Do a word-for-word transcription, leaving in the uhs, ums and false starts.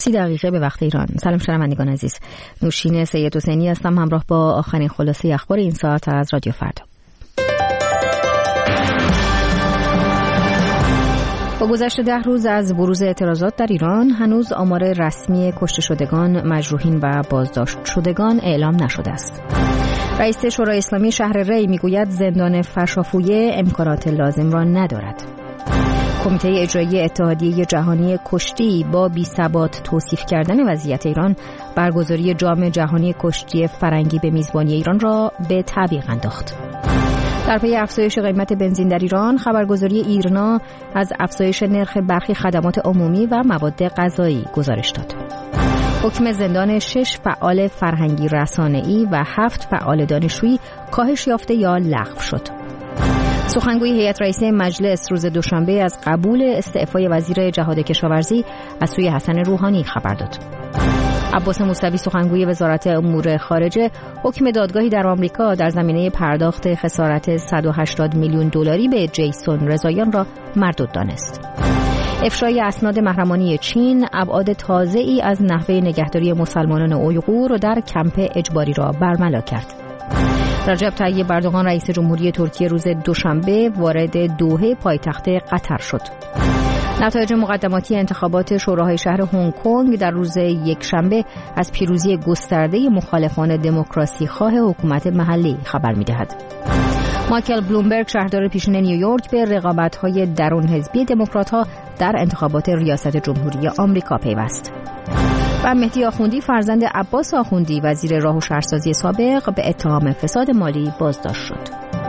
سی دقیقه به وقت ایران. سلام شنوندگان عزیز، نوشین سید حسینی هستم همراه با آخرین خلاصه اخبار این ساعت از رادیو فردا. با گذشت ده روز از بروز اعتراضات در ایران، هنوز آمار رسمی کشته شدگان، مجروحین و بازداشت شدگان اعلام نشده است. رئیس شورای اسلامی شهر ری میگوید زندان فرشافویه امکانات لازم را ندارد. کمیته اجرایی اتحادیه جهانی کشتی با بی‌ثبات توصیف کردن وضعیت ایران، برگزاری جام جهانی کشتی فرنگی به میزبانی ایران را به تعویق انداخت. در پی افزایش قیمت بنزین در ایران، خبرگزاری ایرنا از افزایش نرخ برخی خدمات عمومی و مواد غذایی گزارش داد. حکم زندان شش فعال فرهنگی رسانه‌ای و هفت فعال دانشجویی کاهش یافته یا لغو شد. سخنگوی هیئت رئیسه مجلس روز دوشنبه از قبول استعفای وزیر جهاد کشاورزی از سوی حسن روحانی خبر داد. عباس موسوی سخنگوی وزارت امور خارجه حکم دادگاهی در آمریکا در زمینه پرداخت خسارت صد و هشتاد میلیون دلاری به جیسون رضاییان را مردود دانست. افشای اسناد محرمانی چین ابعاد تازه‌ای از نحوه نگهداری مسلمانان اویغور در کمپ اجباری را برملا کرد. رجب طیب اردوغان رئیس جمهوری ترکیه روز دوشنبه وارد دوحه پایتخت قطر شد. نتایج مقدماتی انتخابات شوراهای شهر هنگ کنگ در روز یکشنبه از پیروزی گسترده مخالفان دموکراسی خواه حکومت محلی خبر می‌دهد. مایکل بلومبرگ شهردار پیشین نیویورک به رقابت‌های درون حزبی دموکرات‌ها در انتخابات ریاست جمهوری آمریکا پیوست. و مهدی آخوندی فرزند عباس آخوندی وزیر راه و شهرسازی سابق به اتهام فساد مالی بازداشت شد.